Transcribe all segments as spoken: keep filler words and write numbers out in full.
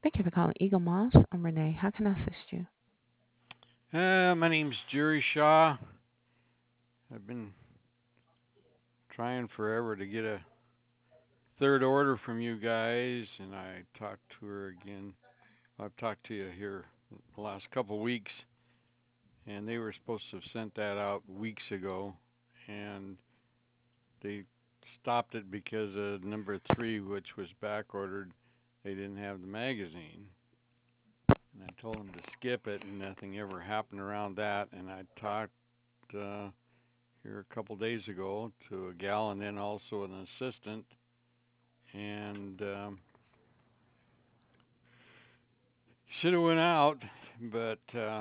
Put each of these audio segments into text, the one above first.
Thank you for calling Eagle Moss. I'm Renee. How can I assist you? Uh, my name's Jerry Shaw. I've been trying forever to get a third order from you guys, and I talked to her again. I've talked to you here the last couple weeks, and they were supposed to have sent that out weeks ago, and they stopped it because of number three, which was back ordered. They didn't have the magazine, and I told them to skip it, and nothing ever happened around that. And I talked uh, here a couple days ago to a gal and then also an assistant, and um, should have went out, but uh,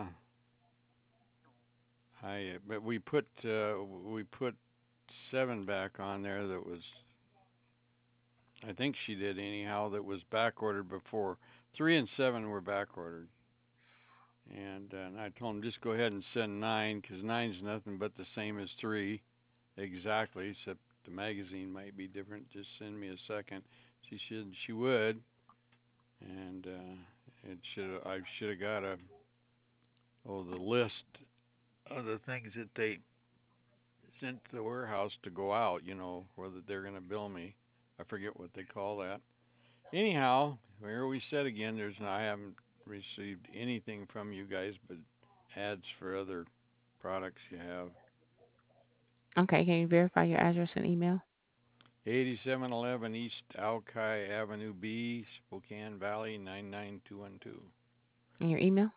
I but we put uh, we put seven back on there that was I think she did anyhow that was back ordered before. Three and seven were back ordered, and, uh, and I told him just go ahead and send nine because nine's nothing but the same as three exactly, except the magazine might be different. Just send me a second. She should she would, and uh, it should I should have got a oh the list of the things that they sent to the warehouse to go out. You know whether they're gonna bill me. I forget what they call that. Anyhow, here we said again. There's I haven't received anything from you guys but ads for other products you have. Okay, can you verify your address and email eighty-seven eleven East Alki Avenue B, Spokane Valley nine nine two one two. and your email?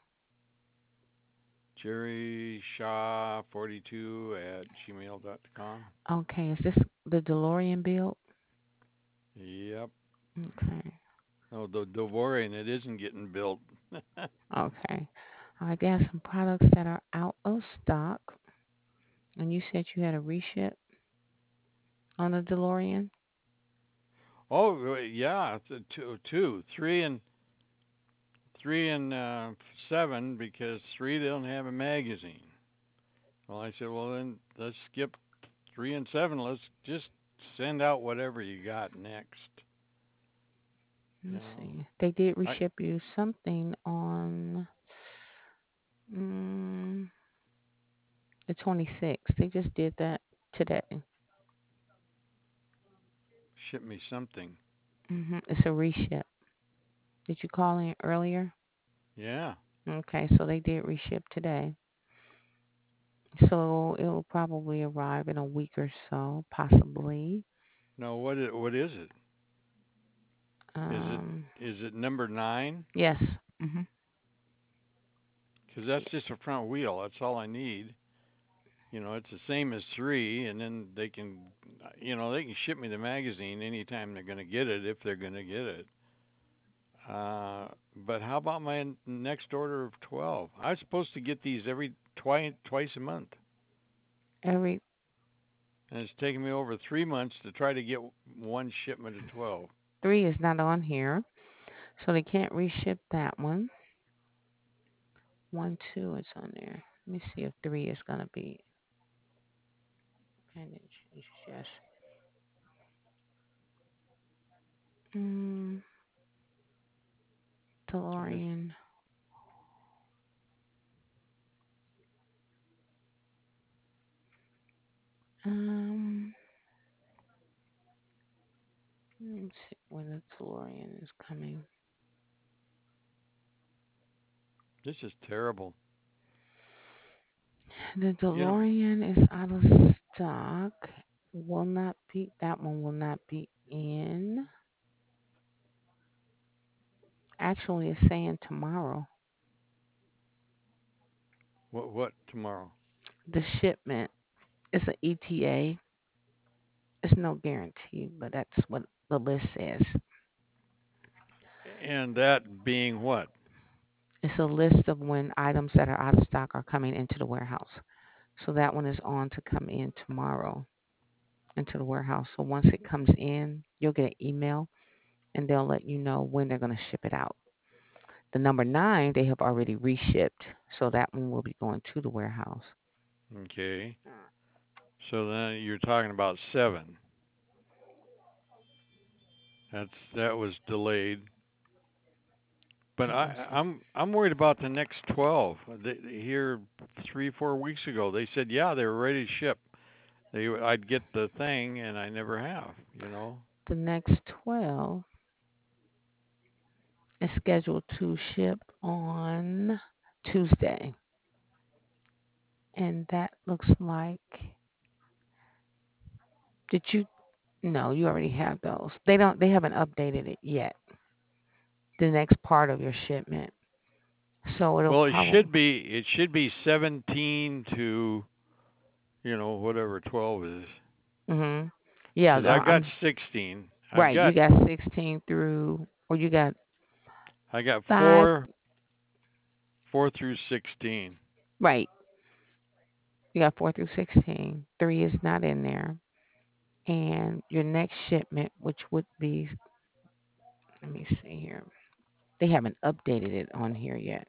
Jerry Shaw forty-two at gmail dot com. Okay, is this the DeLorean build? Yep. Okay, Oh, the Devorian, it isn't getting built. okay. I got some products that are out of stock, and you said you had a reship on the DeLorean. Oh, yeah, two, two, three, and three and uh, seven because three they don't have a magazine. Well, I said, well then let's skip three and seven. Let's just send out whatever you got next. Let You me know, see. They did I reship you something on mm, the twenty-sixth. They just did that today. ship me something. Hmm It's a reship. Did you call in earlier? Yeah. Okay, so they did reship today. So it will probably arrive in a week or so, possibly. No, what is, what is it? Is it Um, is it number nine? yes. Hmm Because that's just a front wheel. That's all I need. You know, it's the same as three, and then they can, you know, they can ship me the magazine anytime they're going to get it if they're going to get it. Uh, but how about my next order of twelve? I was supposed to get these every twice twice a month, Every and it's taken me over three months to try to get one shipment of twelve. three is not on here, so they can't reship that one. One, two is on there. Let me see if three is gonna be pending changes. Yes. Mm, So this DeLorean. Um, let's see when the DeLorean is coming. this is terrible. The You know, DeLorean is out of stock. Will not be. That one will not be in. Actually, it's saying tomorrow. what what tomorrow? The shipment is an E T A. It's no guarantee, but that's what the list says. And that being what? It's a list of when items that are out of stock are coming into the warehouse. So that one is on to come in tomorrow into the warehouse. So once it comes in, you'll get an email and they'll let you know when they're going to ship it out. The number nine, they have already reshipped. So that one will be going to the warehouse. Okay. So then you're talking about seven. That's that was delayed. But Let me I, see. I'm I'm worried about the next twelve. They, here three four weeks ago, they said yeah they were ready to ship. They I'd get the thing, and I never have. You know. The next twelve is scheduled to ship on Tuesday. And that looks like, did you, no, you already have those. They don't, they haven't updated it yet. The next part of your shipment. So it'll Well, it probably, should be it should be seventeen to you know whatever twelve is hmm yeah, because uh, I've got I'm sixteen. I've right. You got got sixteen through, or you got I got five, four four through sixteen. right. You got four through sixteen. Three is not in there. And your next shipment, which would be, let me see here. They haven't updated it on here yet.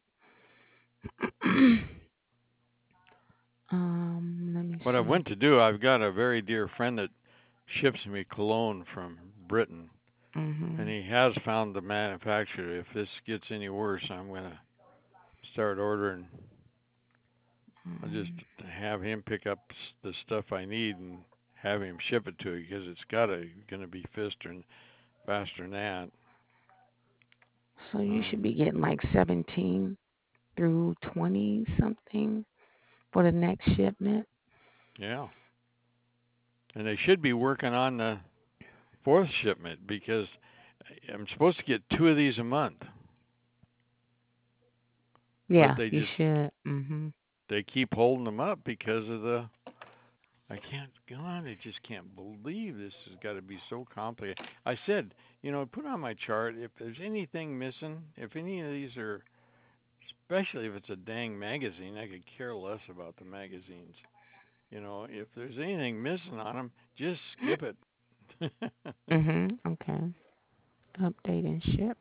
um, let me What I see. went to do, I've got a very dear friend that ships me cologne from Britain, and Mhm. he has found the manufacturer. If this gets any worse, I'm gonna start ordering. I'll just Mhm. have him pick up the stuff I need and have him ship it to you because it's gotta gonna be faster and faster than that. So you should Um, be getting like seventeen through twenty something for the next shipment. yeah, and they should be working on the fourth shipment because I'm supposed to get two of these a month, but Yeah, they you just should. Mhm. they keep holding them up because of the I can't God, I just can't believe this has got to be so complicated. I said, you know, put on my chart if there's anything missing, if any of these are especially if it's a dang magazine, I could care less about the magazines. You know, if there's anything missing on them, just skip it. Mhm. Okay. Update and ship.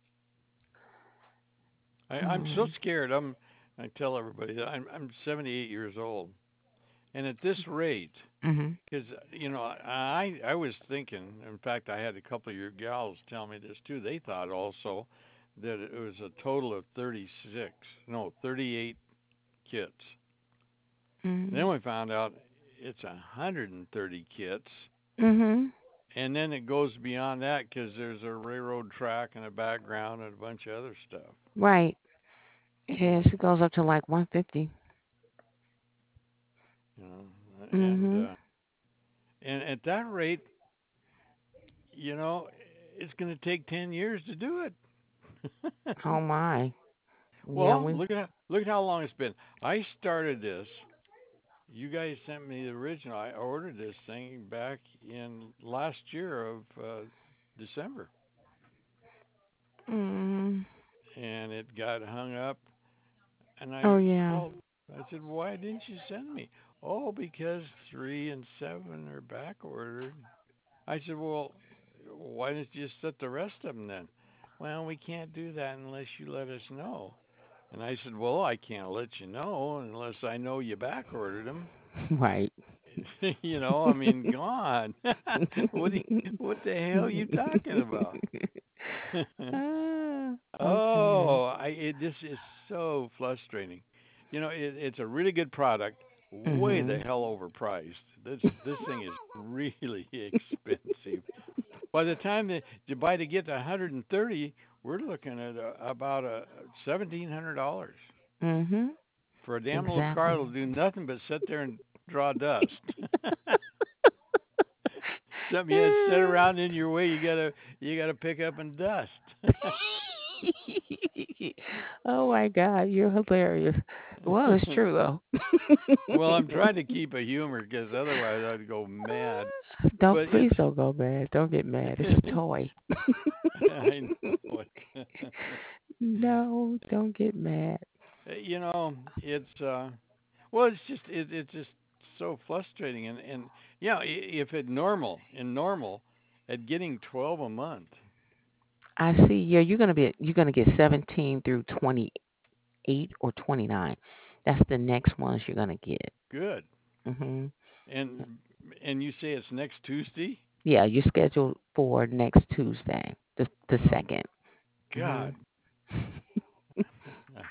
I, I'm so Um. scared. I'm I tell everybody that I'm I'm seventy-eight years old, and at this rate, Mhm. because you know I I was thinking. In fact, I had a couple of your gals tell me this too. They thought also that it was a total of thirty-six, no, thirty-eight kits. And then Mhm. we found out it's one hundred thirty kits, Mhm. and then it goes beyond that because there's a railroad track in the background and a bunch of other stuff. Right. Yes, it goes up to like one fifty. You know, and Mhm. uh, and at that rate, you know, it's going to take ten years to do it. Oh my. Yeah, Well, we. look at look at how long it's been. I started this. You guys sent me the original. I ordered this thing back in last year of uh, December, Mm. and it got hung up. And I Oh yeah. called. I said, "Why didn't you send me?" Oh, because three and seven are back ordered. I said, "Well, why didn't you just set the rest of them then?" Well, we can't do that unless you let us know. And I said, "Well, I can't let you know unless I know you back ordered them." Right. you know, I mean, gone. what do you, what the hell are you talking about? ah, okay. oh, I it, this is so frustrating. You know, it, it's a really good product, way the Mhm. hell overpriced. This this thing is really expensive. By the time that you buy to get to one hundred thirty, we're looking at uh about a seventeen hundred dollars Mhm. for a damn little car Exactly. that'll do nothing but sit there and draw dust. Something you had set around in your way, you gotta you gotta pick up and dust. oh my God, you're hilarious. Well, it's true though. well, I'm trying to keep a humor because otherwise I'd go mad. don't But it's please don't go mad. Don't get mad. It's a toy. I know it. no, don't get mad. you know, it's uh well, it's just it, it's just so frustrating and and yeah, i- if it normal in normal at getting twelve a month, I see. Yeah, you're gonna be. You're gonna get seventeen through twenty-eight or twenty-nine. That's the next ones you're gonna get. good. Mhm. And and you say it's next Tuesday? Yeah, you're scheduled for next Tuesday, the the Oh second. God. Mhm.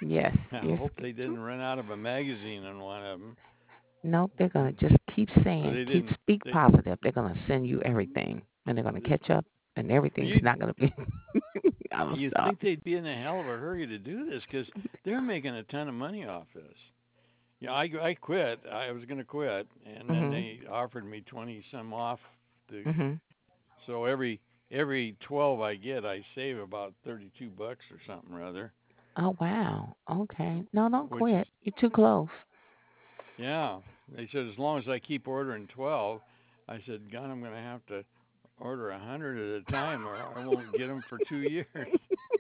Yes. I Yes. hope they didn't run out of a magazine on one of them. Nope, they're gonna just keep Or saying, they keep didn't. speak They. positive. They're gonna send you everything, and they're gonna catch up, and everything's You not gonna be out of you stock. think they'd be in a hell of a hurry to do this because they're making a ton of money off this. Yeah, I I quit. I was going to quit, and then Mhm. they offered me twenty some off. To, Mhm. so every every twelve I get, I save about thirty two bucks or something rather. Oh wow. Okay. No, don't Which quit. You're too close. yeah, they said as long as I keep ordering twelve, I said, God, I'm going to have to order a hundred at a time, or I won't get them for two years.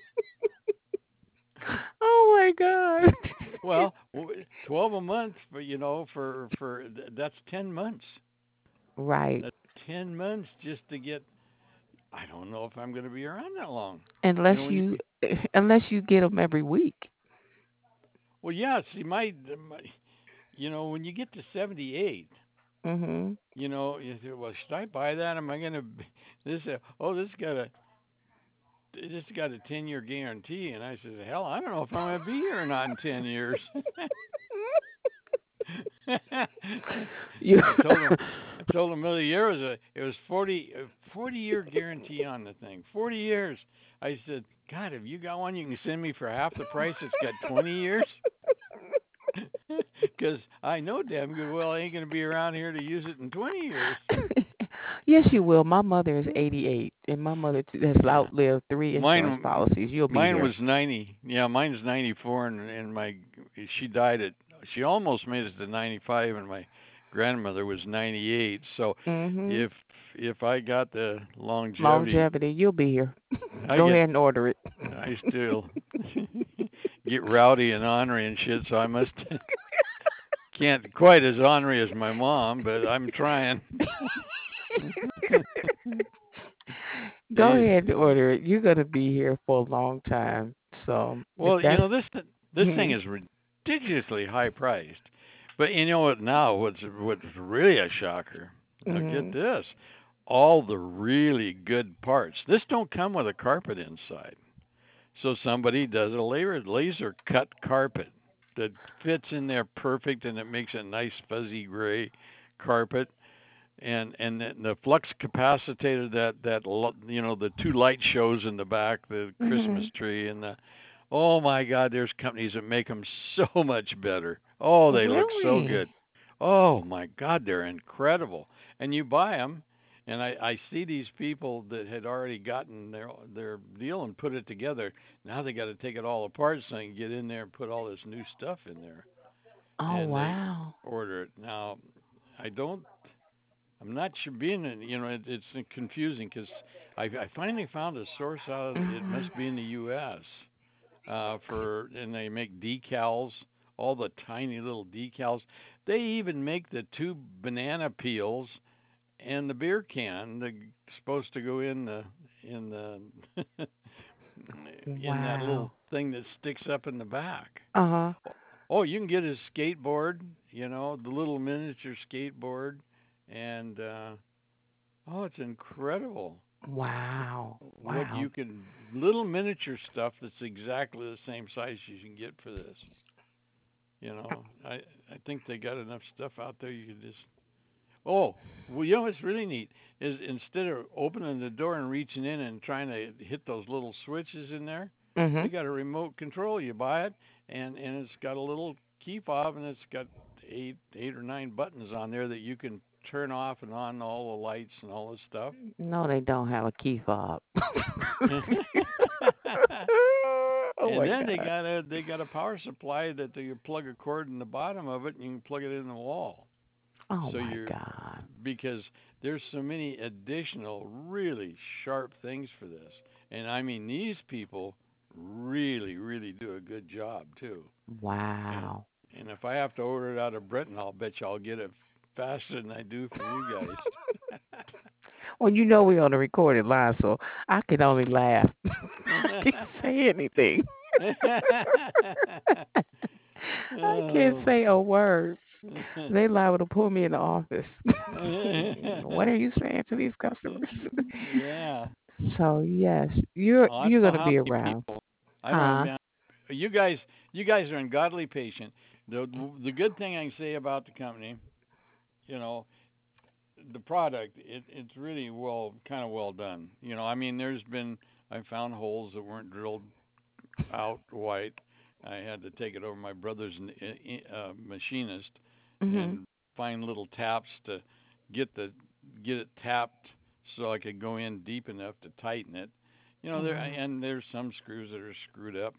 Oh my god. Well, twelve a month, but you know, for for that's ten months. Right. That's ten months just to get. I don't know if I'm going to be around that long. You know, Unless when you you, unless you get them every week. well, yeah. See, my, my you know, when you get to seventy-eight, Mhm. you know, you say, well, should I buy that? Am I going to this? Uh, oh, this got a this got a ten year guarantee, and I said, hell, I don't know if I'm going to be here or not in ten years. You. I told him, I told him the year was a, it was forty, a forty year guarantee on the thing. forty years. I said, God, have you got one you can send me for half the price? It's got twenty years. Because I know damn good well I ain't going to be around here to use it in twenty years. Yes, you will. My mother is eighty-eight, and my mother t- has Yeah, outlived three insurance mine, policies. You'll be mine here. was ninety. Yeah, mine's ninety-four, and and my she died at she almost made it to ninety-five, and my grandmother was ninety-eight. So Mhm. if if I got the longevity, Longevity. You'll be here. I Go get ahead and order it. I still get rowdy and ornery and shit. So I must can't quite as ornery as my mom, but I'm trying. Go They ahead and order it. You're gonna be here for a long time. So if well, you that's know this this thing mhm. is ridiculously high priced. But you know what? Now what's what's really a shocker? Now get Mhm. this: all the really good parts. This don't come with a carpet inside. So somebody does a laser laser cut carpet that fits in there perfect, and it makes a nice fuzzy gray carpet. And and the, the flux capacitor that that you know the two light shows in the back, the Christmas Mhm. tree and the oh my God, there's companies that make them so much better. Oh, they look so Really? good. Oh my God, they're incredible. And you buy them, and I, I see these people that had already gotten their their deal and put it together. Now they got to take it all apart so they can get in there and put all this new stuff in there, Oh and they wow. order it. Now, I don't. I'm not sure. Being, you know, it, it's confusing because I, I finally found a source out. Of, it Mhm. must be in the U S uh, for, and they make decals, all the tiny little decals. They even make the two banana peels and the beer can that's supposed to go in the in the in that little Wow. thing that sticks up in the back. Uh huh. Oh, you can get a skateboard, you know, the little miniature skateboard, and uh, oh, it's incredible Wow. what Wow. you can little miniature stuff that's exactly the same size you can get for this. You know, I I think they got enough stuff out there you can just. Oh, well, you know what's really neat is instead of opening the door and reaching in and trying to hit those little switches in there, they Mhm. got a remote control. You buy it, and and it's got a little key fob, and it's got eight eight or nine buttons on there that you can turn off and on all the lights and all this stuff. No, they don't have a key fob. Oh And my then they god. got a they got a power supply that they plug a cord in the bottom of it, and you can plug it in the wall. Oh So my you're god. because there's so many additional really sharp things for this. And I mean these people really really do a good job too. And Wow. and if I have to order it out of Britain, I'll bet you I'll get it faster than I do from you guys. Well, you know we're on the recorded line, so I can only laugh. I can't say anything. I can't Oh. say a word. They liable to pull me in the office. What are you saying to these customers? Yeah. So yes, you're Well, I you're don't know gonna how be many around, people. I don't huh? know. you guys, you guys are ungodly patient. The the good thing I can say about the company, you know, the product, it, it's really well, kind of well done. You know, I mean, there's been, I found holes that weren't drilled out white. I had to take it over my brother's uh, machinist Mhm. and find little taps to get the get it tapped so I could go in deep enough to tighten it. You know, Oh there wow. and there's some screws that are screwed up.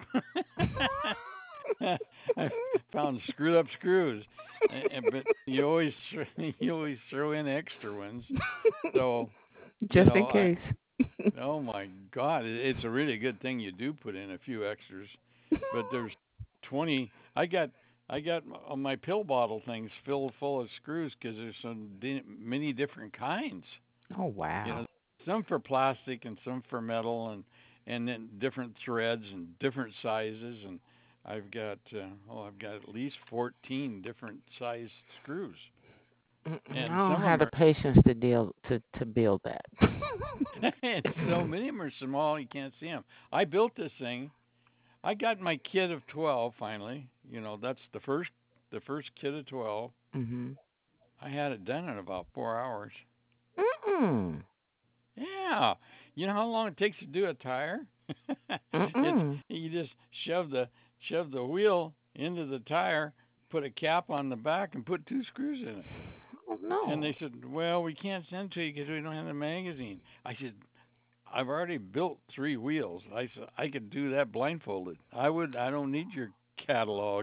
I found screwed up screws, but you always you always throw in extra ones. So you Just know, in I case. oh my God, it's a really good thing you do put in a few extras. But there's twenty. I got I got on my pill bottle things filled full of screws because there's so di- many different kinds. Oh You know, wow. some for plastic and some for metal and and then different threads and different sizes and I've got uh, oh I've got at least fourteen different size screws Mm-mm, I and don't some of have them the are patience to deal to to build that. and so many of them are small you can't see them. I built this thing. I got my kit of twelve finally. You know, that's the first the first kit of twelve. Mhm. I had it done in about four hours. Mm-mm. Yeah. You know how long it takes to do a tire? It's Mm-mm. you just shove the shove the wheel into the tire, put a cap on the back, and put two screws in it. Oh And no. they said, "Well, we can't send to you because we don't have the magazine." I said, "I've already built three wheels. I said I could do that blindfolded. I would. I don't need your catalog."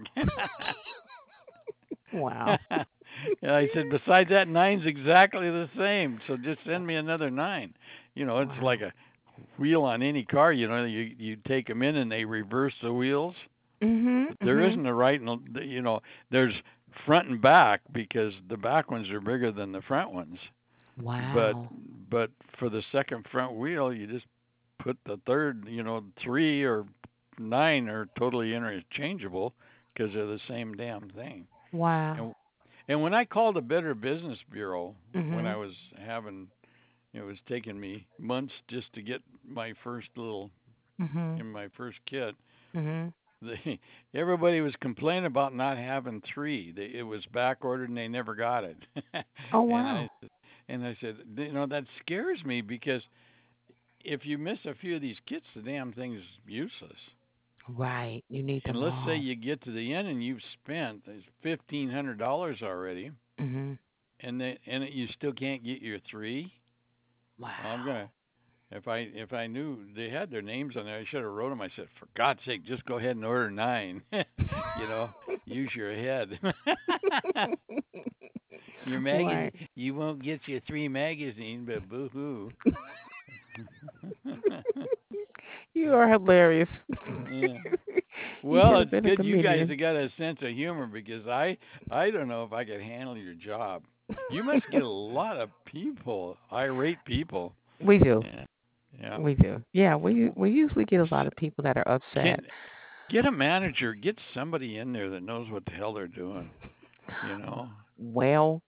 Wow. And I said, "Besides that, nine's exactly the same. So just send me another nine." You know, it's like Wow. a wheel on any car. You know, you you take them in and they reverse the wheels. Mhm. But there Mhm. isn't a right and you know there's front and back because the back ones are bigger than the front ones. But Wow. but for the second front wheel, you just put the third. You know, three or nine are totally interchangeable because they're the same damn thing. Wow. And and when I called the Better Business Bureau when I Mhm. was having it was taking me months just to get my first little Mhm. in my first kit. Mhm. They, everybody was complaining about not having three. They, it was back ordered and they never got it. Oh and I wow. and I said, you know, that scares me because if you miss a few of these kits, the damn thing's useless. Right. You need And them let's say all. you get to the end and you've spent fifteen hundred dollars already, Mhm. and they, and you still can't get your three. Well, I'm Wow. gonna if I if I knew they had their names on there, I should have wrote them. I said, for God's sake, just go ahead and order nine. you know, use your head. your magazine, Right. you won't get your three magazine, but boo hoo. You are hilarious. yeah. You Well, should have it's been a good you guys comedian. have got a sense of humor because I I don't know if I could handle your job. You must get a lot of people, irate people. We do. Yeah. Yeah. We do. Yeah, we we usually get a lot of people that are upset. Can get a manager, get somebody in there that knows what the hell they're doing, you know. Well,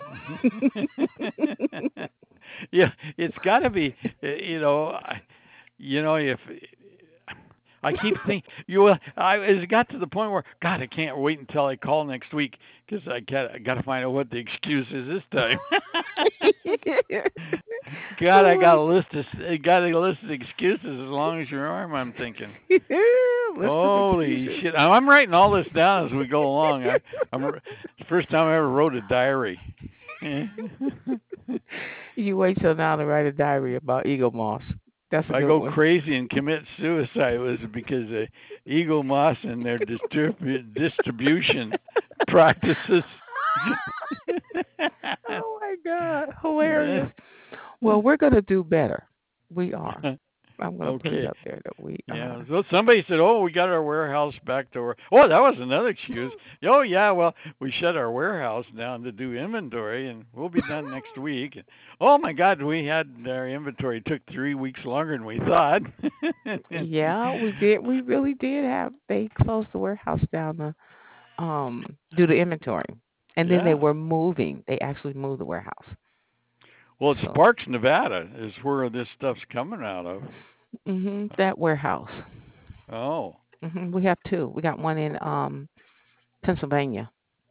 yeah, it's got to be, uh, you know, I- you know if I keep thinking you will I it's got to the point where God, I can't wait until I call next week cuz I got I got to find out what the excuse is this time. God, I oh got my, a list of I got a list of excuses as long as your arm I'm thinking. list of Holy excuses. shit! I'm I'm writing all this down as we go along. I, I'm the first time I ever wrote a diary. You wait till now to write a diary about eagle moss. That's If a I good go one. crazy and commit suicide, it was because of Eagle Moss and their distribu- distribution practices. Oh my God, hilarious. Well, we're gonna do better. We are. I'm gonna put it okay. up there that we Yeah. are. So somebody said, "Oh, we got our warehouse back to work." Oh, that was another excuse. Oh, yeah. Well, we shut our warehouse down to do inventory, and we'll be done next week. Oh my God, we had our inventory took three weeks longer than we thought. Yeah, we did. We really did have. They closed the warehouse down to um do the inventory, and then they yeah. were moving. They actually moved the warehouse. Well, it's So, Sparks, Nevada, is where this stuff's coming out of. hmm that warehouse. Oh. Hmm. We have two. We got one in um Pennsylvania,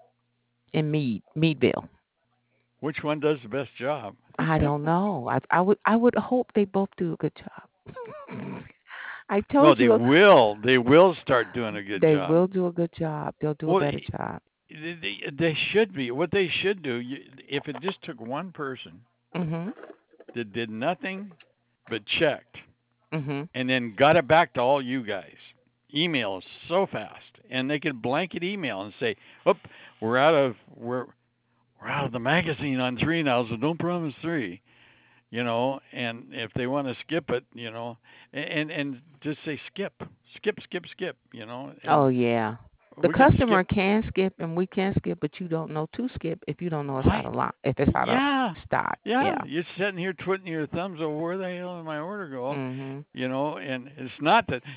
in Mead, Meadville. Which one does the best job? I don't know. I I would I would hope they both do a good job. I Well, told they you will. They will start doing a good they job. will do a good job. They'll do a Well, better job. they, they they should be. What they should do, you, if it just took one person Mhm. that did nothing but checked Mhm. and then got it back to all you guys. Email is so fast, and they could blanket email and say, "Oop, we're out of we're we're out of the magazine on three now, so don't promise three." You know, and if they want to skip it, you know, and and just say skip, skip, skip, skip. You know, Oh and yeah. The we can skip. customer can skip and we can skip, but you don't know to skip if you don't know it's out Why? of lot, if it's out of Yeah, stock. yeah. Yeah. You're sitting here twiddling your thumbs over where the hell did my order go? Mhm. You know, and it's not that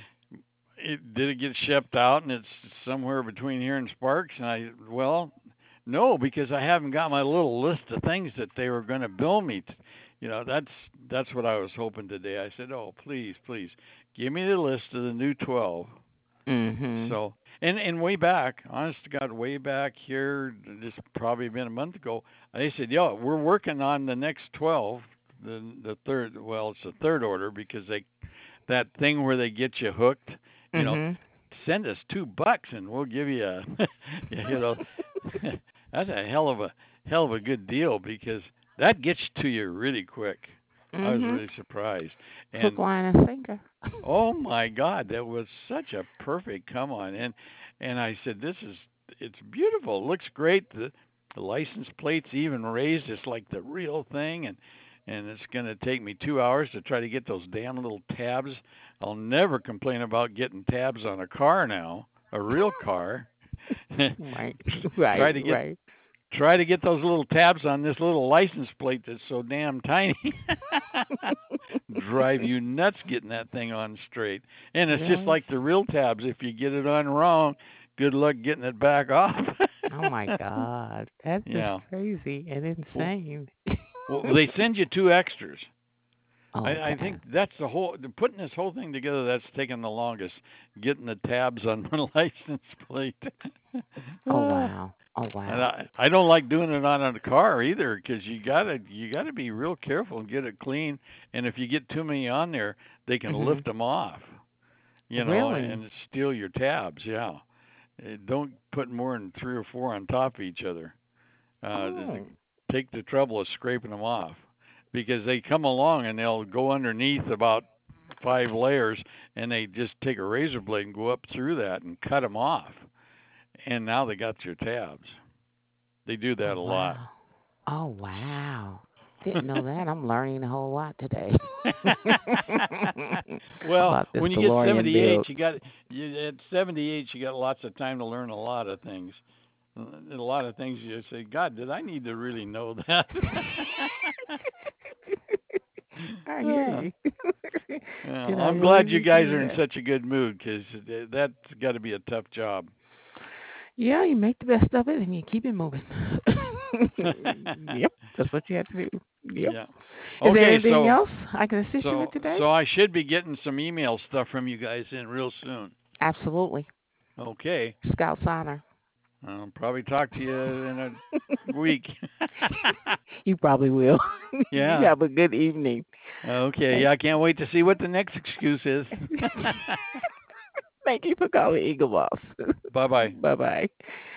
it did it get shipped out and it's somewhere between here and Sparks, and I well, no, because I haven't got my little list of things that they were going to bill me. T- you know, that's that's what I was hoping today. I said, oh, please, please, give me the list of the new twelve. Mhm. So, and and way back, honest to God, way back here, this probably been a month ago. They said, "Yo, we're working on the next twelve, the the third. Well, it's the third order because they that thing where they get you hooked. You know, Mhm. send us two bucks and we'll give you a, you know, that's a hell of a hell of a good deal because that gets to you really quick. I was Mhm. really surprised, Hook, and line, and sinker. oh my God, that was such a perfect come on. And and I said, this is it's beautiful. It looks great. The, the license plate's even raised. It's like the real thing. And and it's going to take me two hours to try to get those damn little tabs. I'll never complain about getting tabs on a car now, a real car. Right. Right. try to get Right. try to get those little tabs on this little license plate that's so damn tiny. Drive you nuts getting that thing on straight. And it's just Really? like the real tabs. If you get it on wrong, good luck getting it back off. Oh my God. That's just Yeah. crazy and Well, insane. well, they send you two extras. I, I Okay. think that's the whole putting this whole thing together. That's taken the longest. Getting the tabs on my license plate. Oh uh, wow. Oh and wow. I, I don't like doing it on a car either because you gotta you gotta be real careful and get it clean. And if you get too many on there, they can Mhm. lift them off. You know, Really? and steal your tabs. Yeah, Uh, don't put more than three or four on top of each other. Uh, Oh. take the trouble of scraping them off because they come along and they'll go underneath about five layers and they just take a razor blade and go up through that and cut them off. And now they got your tabs. They do Oh that a lot. wow. Oh wow. Didn't know that. I'm learning a whole lot today. Well, About this when you get DeLorean seventy-eight, build. you got you, at seventy-eight you got lots of time to learn a lot of things. A lot of things you say, God, did I need to really know that? I hear yeah. you. Yeah, Did I I'm really glad you need to guys know are in that? such a good mood because that's got to be a tough job. Yeah, you make the best of it and you keep it moving. Yep, that's what you have to do. Yep. yeah. Is there Okay, anything so else I can assist you with so today? so I should be getting some email stuff from you guys in real soon. Absolutely. Okay. Scout Signer. I'll probably talk to you in a week. You probably will. You yeah. have a good evening. Okay. Thank, Yeah, I can't wait to see what the next excuse is. Thank you for calling Eagle Boss. Bye bye. Bye bye.